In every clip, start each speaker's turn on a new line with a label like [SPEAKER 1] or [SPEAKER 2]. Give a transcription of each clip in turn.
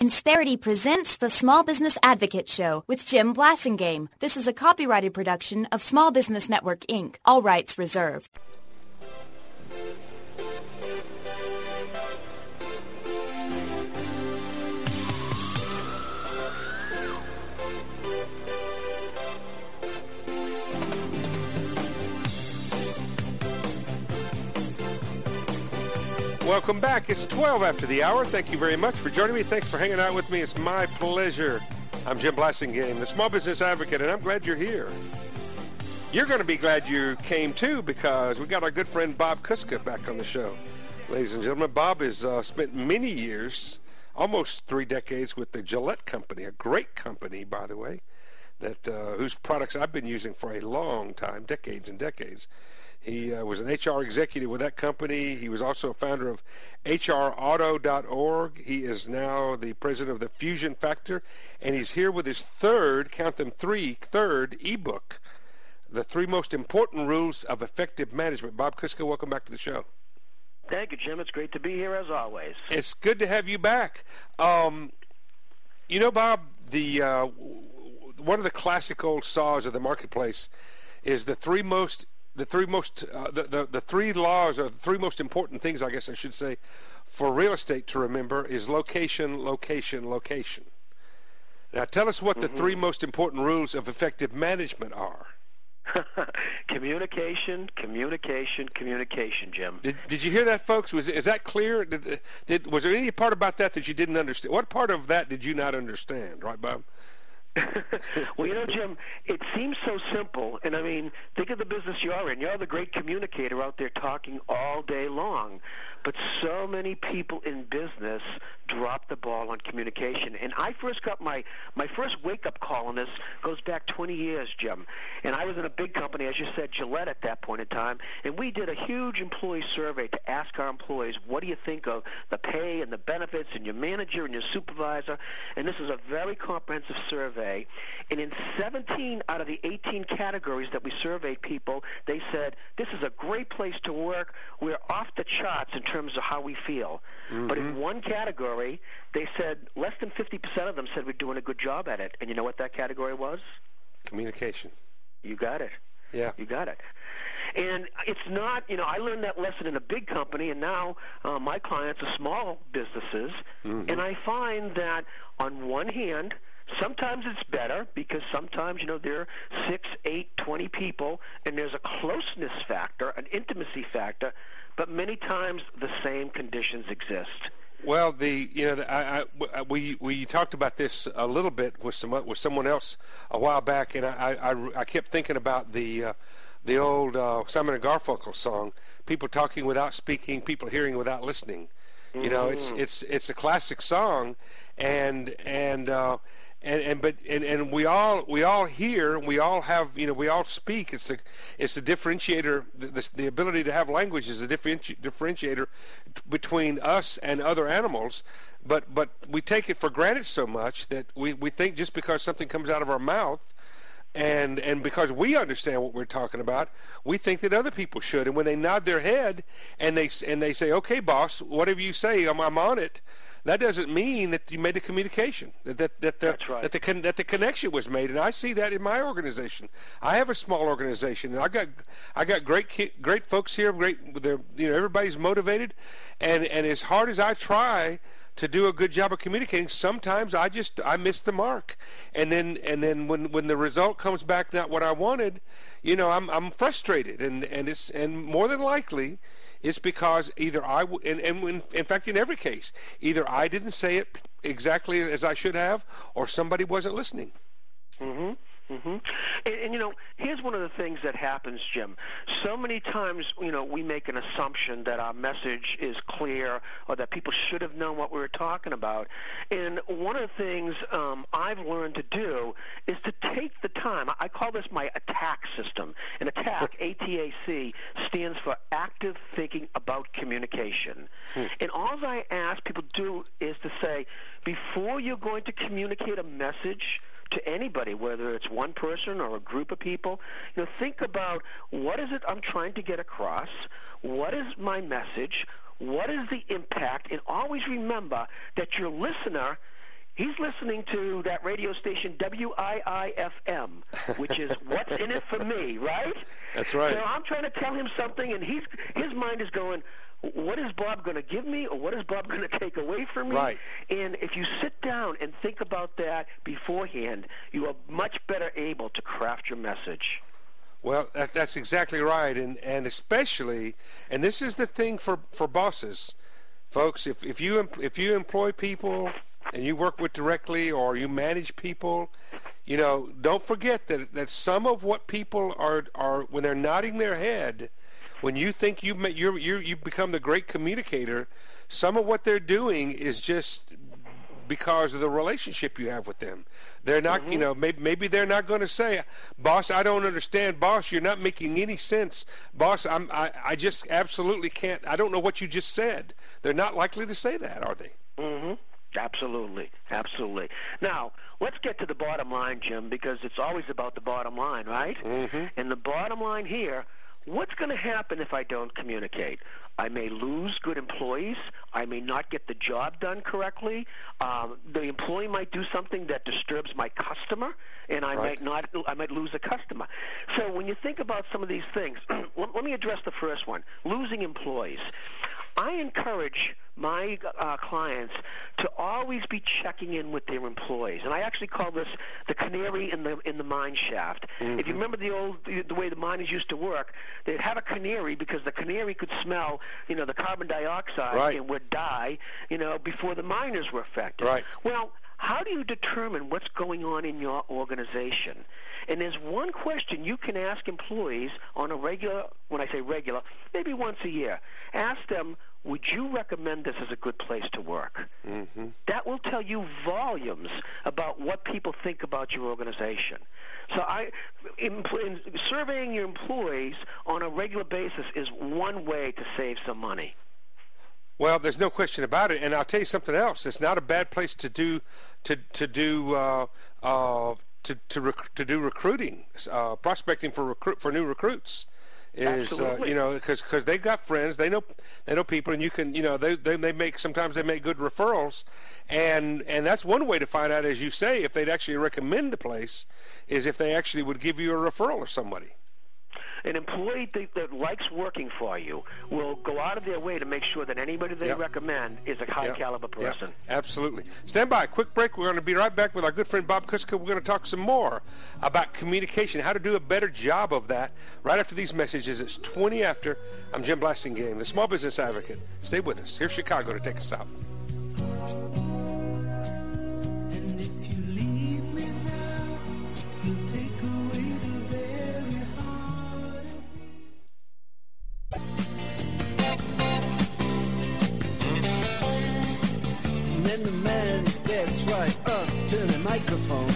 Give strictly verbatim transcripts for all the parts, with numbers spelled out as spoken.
[SPEAKER 1] Insperity presents the Small Business Advocate Show with Jim Blasingame. This is a copyrighted production of Small Business Network, Incorporated. All rights reserved.
[SPEAKER 2] Welcome back. It's twelve after the hour. Thank you very much for joining me. Thanks for hanging out with me. It's my pleasure. I'm Jim Blasingame, the Small Business Advocate, and I'm glad you're here. You're going to be glad you came, too, because we got our good friend Bob Kuska back on the show. Ladies and gentlemen, Bob has uh, spent many years, almost three decades, with the Gillette Company, a great company, by the way, that uh, whose products I've been using for a long time, decades and decades. He uh, was an H R executive with that company. He was also a founder of H R auto dot org. He is now the president of the Fusion Factor, and he's here with his third, count them three, third ebook, The Three Most Important Rules of Effective Management. Bob Kuska, welcome back to the show.
[SPEAKER 3] Thank you, Jim. It's great to be here as always.
[SPEAKER 2] It's good to have you back. Um, you know, Bob, the uh, one of the classic old saws of the marketplace is the three most The three most, uh, the, the the three laws, or the three most important things, I guess I should say, for real estate to remember is location, location, location. Now, tell us what mm-hmm. the three most important rules of effective management are.
[SPEAKER 3] Communication, communication, communication, Jim.
[SPEAKER 2] Did Did you hear that, folks? Was is that clear? Did, did was there any part about that that you didn't understand? What part of that did you not understand? Right, Bob?
[SPEAKER 3] Well, you know, Jim, it seems so simple. And, I mean, think of the business you're in. You're the great communicator out there talking all day long. But so many people in business drop the ball on communication. And I first got my, my first wake-up call on this goes back twenty years, Jim. And I was in a big company, as you said, Gillette at that point in time. And we did a huge employee survey to ask our employees, what do you think of the pay and the benefits and your manager and your supervisor? And this is a very comprehensive survey. And in seventeen out of the eighteen categories that we surveyed people, they said, this is a great place to work. We're off the charts in terms of how we feel. Mm-hmm. But in one category, they said less than fifty percent of them said we're doing a good job at it. And you know what that category was?
[SPEAKER 2] Communication.
[SPEAKER 3] You got it.
[SPEAKER 2] Yeah.
[SPEAKER 3] You got it. And it's not, you know, I learned that lesson in a big company, and now uh, my clients are small businesses. Mm-hmm. And I find that on one hand, sometimes it's better because sometimes, you know, there are six, eight, twenty people, and there's a closeness factor, an intimacy factor, but many times the same conditions exist.
[SPEAKER 2] Well, the you know the, I, I, we we talked about this a little bit with some with someone else a while back, and I I, I kept thinking about the uh, the old uh, Simon and Garfunkel song, "People talking without speaking, people hearing without listening." Mm-hmm. You know, it's it's it's a classic song, and and. Uh, And, and but and, and we all we all hear, we all have, you know, we all speak. It's the it's the differentiator. The, the, the ability to have language is a differenti- differentiator between us and other animals. But but we take it for granted so much that we, we think just because something comes out of our mouth, and and because we understand what we're talking about, we think that other people should. And when they nod their head and they and they say, "Okay, boss, whatever you say, I'm, I'm on it." That doesn't mean that you made the communication, that that that the,
[SPEAKER 3] That's right.
[SPEAKER 2] that the con- that the connection was made, and I see that in my organization. I have a small organization, and I got I got great ki- great folks here. Great, they're, you know, everybody's motivated, and and as hard as I try to do a good job of communicating, sometimes I just I miss the mark, and then and then when when the result comes back not what I wanted, you know, I'm I'm frustrated, and and it's and more than likely. It's because either I, w- and, and in, in fact, in every case, either I didn't say it exactly as I should have, or somebody wasn't listening.
[SPEAKER 3] Mm-hmm. Mm-hmm. And, and, you know, here's one of the things that happens, Jim. So many times, you know, we make an assumption that our message is clear or that people should have known what we were talking about. And one of the things um, I've learned to do is to take the time. I call this my attack system. And attack, A T A C, stands for active thinking about communication. Hmm. And all I ask people to do is to say, before you're going to communicate a message to anybody, whether it's one person or a group of people, you know, think about what is it I'm trying to get across, what is my message, what is the impact, and always remember that your listener He's listening to that radio station W I I F M, which is What's in It for Me, right?
[SPEAKER 2] That's right.
[SPEAKER 3] So I'm trying to tell him something, and he's his mind is going, what is Bob going to give me, or what is Bob going to take away from me?
[SPEAKER 2] Right.
[SPEAKER 3] And if you sit down and think about that beforehand, you are much better able to craft your message.
[SPEAKER 2] Well, that, that's exactly right, and and especially, and this is the thing for, for bosses, folks. If if you if you employ people and you work with directly, or you manage people, you know, don't forget that that some of what people are are when they're nodding their head, when you think you you you you become the great communicator, some of what they're doing is just because of the relationship you have with them. They're not, mm-hmm. you know, maybe, maybe they're not going to say, boss, I don't understand. Boss, you're not making any sense. Boss, I'm, I, I just absolutely can't. I don't know what you just said. They're not likely to say that, are they?
[SPEAKER 3] Mm-hmm. Absolutely. Absolutely. Now, let's get to the bottom line, Jim, because it's always about the bottom line, right?
[SPEAKER 2] Mm-hmm.
[SPEAKER 3] And the bottom line here, what's going to happen if I don't communicate? I may lose good employees. I may not get the job done correctly. Um, the employee might do something that disturbs my customer, and I
[SPEAKER 2] right.
[SPEAKER 3] might not. I might lose a customer. So when you think about some of these things, let, let me address the first one: losing employees. I encourage my uh, clients to always be checking in with their employees, and I actually call this the canary in the in the mine shaft.
[SPEAKER 2] Mm-hmm.
[SPEAKER 3] If you remember the old the, the way the miners used to work, they'd have a canary because the canary could smell, you know, the carbon dioxide
[SPEAKER 2] right.
[SPEAKER 3] and would die, you know, before the miners were affected.
[SPEAKER 2] Right.
[SPEAKER 3] Well, how do you determine what's going on in your organization? And there's one question you can ask employees on a regular, when I say regular, maybe once a year. Ask them, would you recommend this as a good place to work?
[SPEAKER 2] Mm-hmm.
[SPEAKER 3] That will tell you volumes about what people think about your organization. So I, in, in surveying your employees on a regular basis is one way to save some money.
[SPEAKER 2] Well, there's no question about it, and I'll tell you something else. It's not a bad place to do to to do uh, uh, to to, rec- to do recruiting, uh, prospecting for recruit for new recruits. Is uh, you know, because because they got friends, they know they know people, and you can you know they, they they make sometimes they make good referrals, and and that's one way to find out, as you say, if they'd actually recommend the place, is if they actually would give you a referral of somebody.
[SPEAKER 3] An employee that, that likes working for you will go out of their way to make sure that anybody they
[SPEAKER 2] yep.
[SPEAKER 3] recommend is a high-caliber
[SPEAKER 2] yep.
[SPEAKER 3] person.
[SPEAKER 2] Yep. Absolutely. Stand by. Quick break. We're going to be right back with our good friend Bob Kuska. We're going to talk some more about communication, how to do a better job of that right after these messages. It's twenty after. I'm Jim Blasingame, the Small Business Advocate. Stay with us. Here's Chicago to take us out.
[SPEAKER 4] Then the man gets right up to the microphone.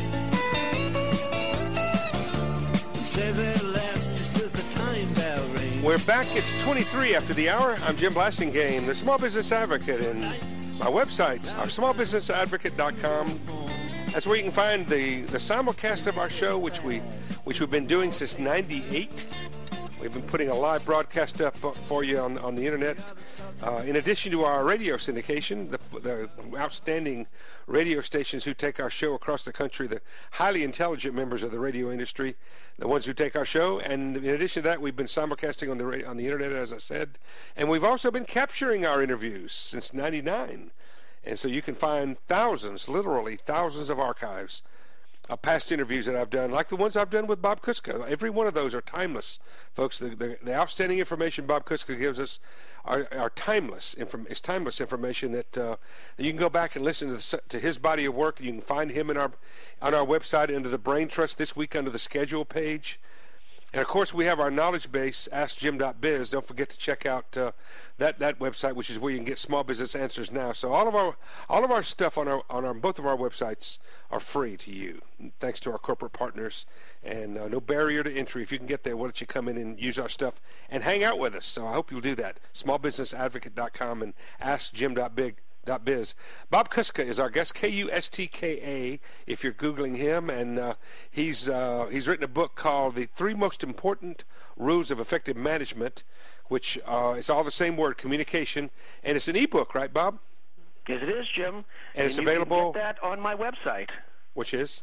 [SPEAKER 4] He says at last just as the time bell rings.
[SPEAKER 2] We're back. It's twenty-three after the hour. I'm Jim Blasingame, the Small Business Advocate, and my websites are small business advocate dot com. That's where you can find the, the simulcast of our show, which we which we've been doing since ninety-eight. We've been putting a live broadcast up for you on on the internet. Uh, in addition to our radio syndication, the, the outstanding radio stations who take our show across the country, the highly intelligent members of the radio industry, the ones who take our show, and in addition to that, we've been simulcasting on the on the internet, as I said, and we've also been capturing our interviews since ninety-nine, and so you can find thousands, literally thousands of archives. Uh, past interviews that I've done, like the ones I've done with Bob Kuska. Every one of those are timeless, folks. The, the, the outstanding information Bob Kuska gives us are, are timeless. Inform, it's timeless information that, uh, that you can go back and listen to, the, to his body of work. You can find him in our on our website under the Brain Trust this week under the schedule page. And, of course, we have our knowledge base, ask jim dot biz. Don't forget to check out uh, that, that website, which is where you can get small business answers now. So all of our all of our stuff on our on our both of our websites are free to you, thanks to our corporate partners, and uh, no barrier to entry. If you can get there, why don't you come in and use our stuff and hang out with us? So I hope you'll do that. small business advocate dot com and ask jim dot biz. Bob Kuska is our guest, K U S T K A, if you're Googling him, and uh, he's uh, he's written a book called The Three Most Important Rules of Effective Management, which uh, it's all the same word, communication, and it's an ebook, right, Bob?
[SPEAKER 3] Yes, it is, Jim.
[SPEAKER 2] And,
[SPEAKER 3] and
[SPEAKER 2] it's
[SPEAKER 3] you
[SPEAKER 2] available.
[SPEAKER 3] Can get that on my website,
[SPEAKER 2] which is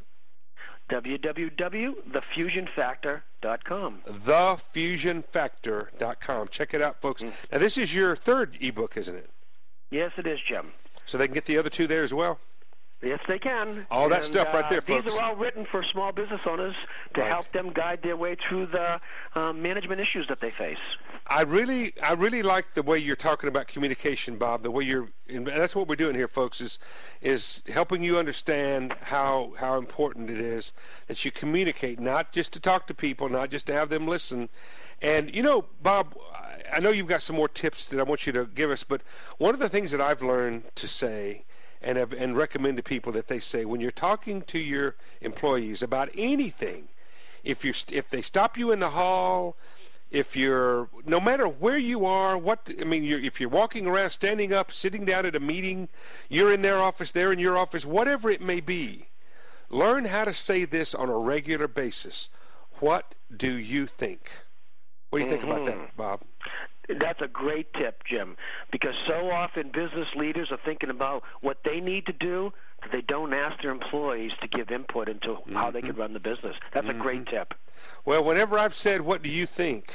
[SPEAKER 3] w w w dot the fusion factor dot com.
[SPEAKER 2] the fusion factor dot com. Check it out, folks. Mm. Now, this is your third ebook, isn't it?
[SPEAKER 3] Yes, it is, Jim.
[SPEAKER 2] So they can get the other two there as well?
[SPEAKER 3] Yes, they can.
[SPEAKER 2] All that
[SPEAKER 3] and,
[SPEAKER 2] stuff right there,
[SPEAKER 3] uh,
[SPEAKER 2] folks.
[SPEAKER 3] These are all written for small business owners to
[SPEAKER 2] right.
[SPEAKER 3] help them guide their way through the um, management issues that they face.
[SPEAKER 2] I really, I really like the way you're talking about communication, Bob. The way you're, and that's what we're doing here, folks, is is helping you understand how how important it is that you communicate, not just to talk to people, not just to have them listen. And you know, Bob, I know you've got some more tips that I want you to give us, but one of the things that I've learned to say and have, and recommend to people that they say when you're talking to your employees about anything, if you if they stop you in the hall, if you're no matter where you are, what I mean, you're, if you're walking around, standing up, sitting down at a meeting, you're in their office, they're in your office, whatever it may be, learn how to say this on a regular basis. What do you think? What do you think mm-hmm. about that, Bob?
[SPEAKER 3] That's a great tip, Jim, because so often business leaders are thinking about what they need to do that they don't ask their employees to give input into mm-hmm. how they can run the business. That's mm-hmm. a great tip.
[SPEAKER 2] Well, whenever I've said, what do you think,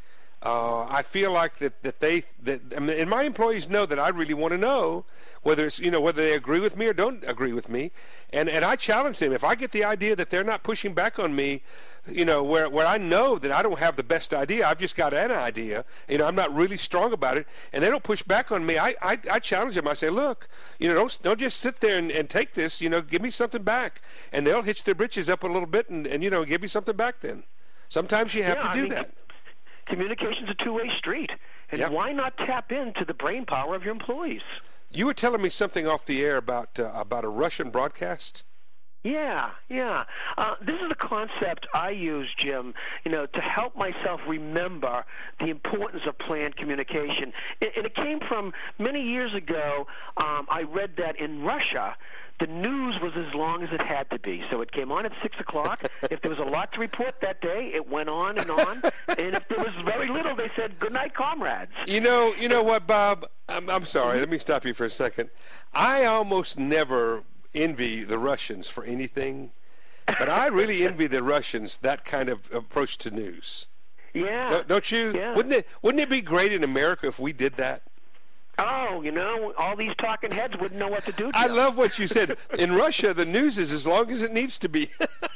[SPEAKER 2] uh, I feel like that, that they, that, I mean, and my employees know that I really want to know whether it's, you know, whether they agree with me or don't agree with me. And, and I challenge them. If I get the idea that they're not pushing back on me, you know, where, where I know that I don't have the best idea, I've just got an idea, you know, I'm not really strong about it, and they don't push back on me, I, I, I challenge them. I say, look, you know, don't, don't just sit there and, and take this, you know, give me something back. And they'll hitch their britches up a little bit and, and you know, give me something back then. Sometimes you have
[SPEAKER 3] yeah,
[SPEAKER 2] to do
[SPEAKER 3] I mean,
[SPEAKER 2] that.
[SPEAKER 3] Communication's a two-way street. And
[SPEAKER 2] yep.
[SPEAKER 3] why not tap into the brain power of your employees?
[SPEAKER 2] You were telling me something off the air about uh, about a Russian broadcast?
[SPEAKER 3] Yeah, yeah. Uh, this is a concept I use, Jim, you know, to help myself remember the importance of planned communication. And, and it came from many years ago. Um, I read that in Russia, the news was as long as it had to be. So it came on at six o'clock. If there was a lot to report that day, it went on and on. And if there was very little, they said, good night, comrades.
[SPEAKER 2] You know, you know what, Bob? I'm, I'm sorry. Let me stop you for a second. I almost never envy the Russians for anything, but I really envy the Russians that kind of approach to news.
[SPEAKER 3] Yeah.
[SPEAKER 2] Don't, don't you?
[SPEAKER 3] Yeah.
[SPEAKER 2] Wouldn't it Wouldn't it be great in America if we did that?
[SPEAKER 3] Oh, you know, all these talking heads wouldn't know what to do to
[SPEAKER 2] I
[SPEAKER 3] them.
[SPEAKER 2] love what you said. In Russia, the news is as long as it needs to be.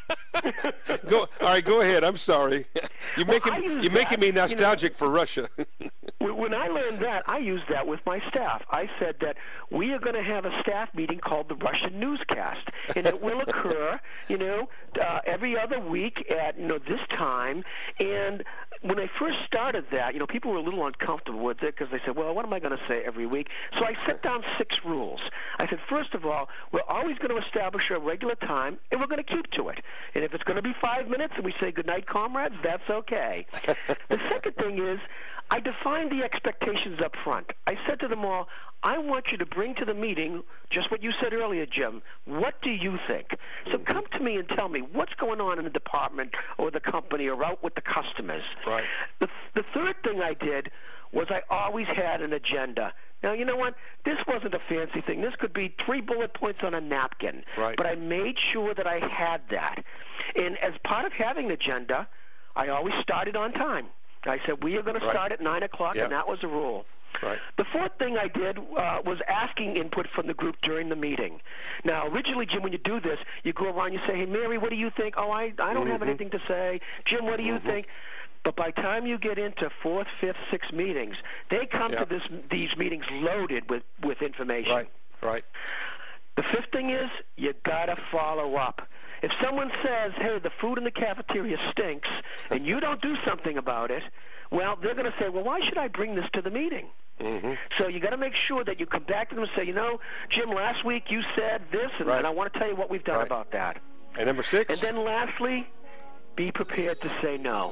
[SPEAKER 2] go, all right, go ahead. I'm sorry. You're
[SPEAKER 3] well,
[SPEAKER 2] making you're
[SPEAKER 3] that,
[SPEAKER 2] making me nostalgic
[SPEAKER 3] you know,
[SPEAKER 2] for Russia.
[SPEAKER 3] When I learned that, I used that with my staff. I said that we are going to have a staff meeting called the Russian Newscast, and it will occur, you know, uh, every other week at, you know, this time. And when I first started that, you know, people were a little uncomfortable with it because they said, well, what am I going to say every week? So I set down six rules. I said, first of all, we're always going to establish a regular time, and we're going to keep to it. And if it's going to be five minutes and we say goodnight, comrades, that's okay. The second thing is, I defined the expectations up front. I said to them all, I want you to bring to the meeting just what you said earlier, Jim. What do you think? So come to me and tell me what's going on in the department or the company or out with the customers.
[SPEAKER 2] Right.
[SPEAKER 3] The, the third thing I did was I always had an agenda. Now, you know what? This wasn't a fancy thing. This could be three bullet points on a napkin.
[SPEAKER 2] Right.
[SPEAKER 3] But I made sure that I had that. And as part of having an agenda, I always started on time. I said, we are going to start
[SPEAKER 2] right.
[SPEAKER 3] at nine o'clock,
[SPEAKER 2] yep.
[SPEAKER 3] and that was the rule.
[SPEAKER 2] Right.
[SPEAKER 3] The fourth thing I did uh, was asking input from the group during the meeting. Now, originally, Jim, when you do this, you go around, you say, hey, Mary, what do you think? Oh, I, I don't
[SPEAKER 2] mm-hmm.
[SPEAKER 3] have anything to say. Jim, what do you
[SPEAKER 2] mm-hmm.
[SPEAKER 3] think? But by the time you get into fourth, fifth, sixth meetings, they come
[SPEAKER 2] yep.
[SPEAKER 3] to this these meetings loaded with, with information.
[SPEAKER 2] Right, right.
[SPEAKER 3] The fifth thing is you got to follow up. If someone says, hey, the food in the cafeteria stinks, and you don't do something about it, well, they're going to say, well, why should I bring this to the meeting?
[SPEAKER 2] Mm-hmm.
[SPEAKER 3] So you got to make sure that you come back to them and say, you know, Jim, last week you said this, and,
[SPEAKER 2] right.
[SPEAKER 3] and I want to tell you what we've done
[SPEAKER 2] right.
[SPEAKER 3] about that.
[SPEAKER 2] And number six?
[SPEAKER 3] And then lastly, be prepared to say no.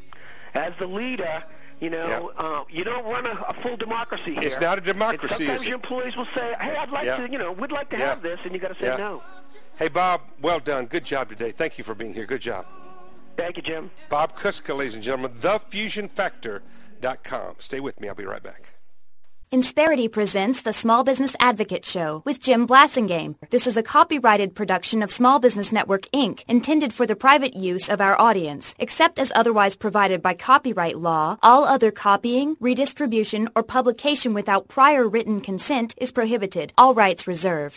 [SPEAKER 3] As the leader, you know,
[SPEAKER 2] yep.
[SPEAKER 3] uh, you don't run a, a full democracy here.
[SPEAKER 2] It's not a democracy.
[SPEAKER 3] And sometimes
[SPEAKER 2] is
[SPEAKER 3] your
[SPEAKER 2] it?
[SPEAKER 3] employees will say, hey, I'd like
[SPEAKER 2] yep.
[SPEAKER 3] to, you know, we'd like to
[SPEAKER 2] yep.
[SPEAKER 3] have this, and you got to say
[SPEAKER 2] yep.
[SPEAKER 3] no.
[SPEAKER 2] Hey, Bob, well done. Good job today. Thank you for being here. Good job.
[SPEAKER 3] Thank you, Jim.
[SPEAKER 2] Bob Kuska, ladies and gentlemen, the fusion factor dot com. Stay with me. I'll be right back.
[SPEAKER 1] Insperity presents the Small Business Advocate Show with Jim Blasingame. This is a copyrighted production of Small Business Network, Incorporated, intended for the private use of our audience. Except as otherwise provided by copyright law, all other copying, redistribution, or publication without prior written consent is prohibited. All rights reserved.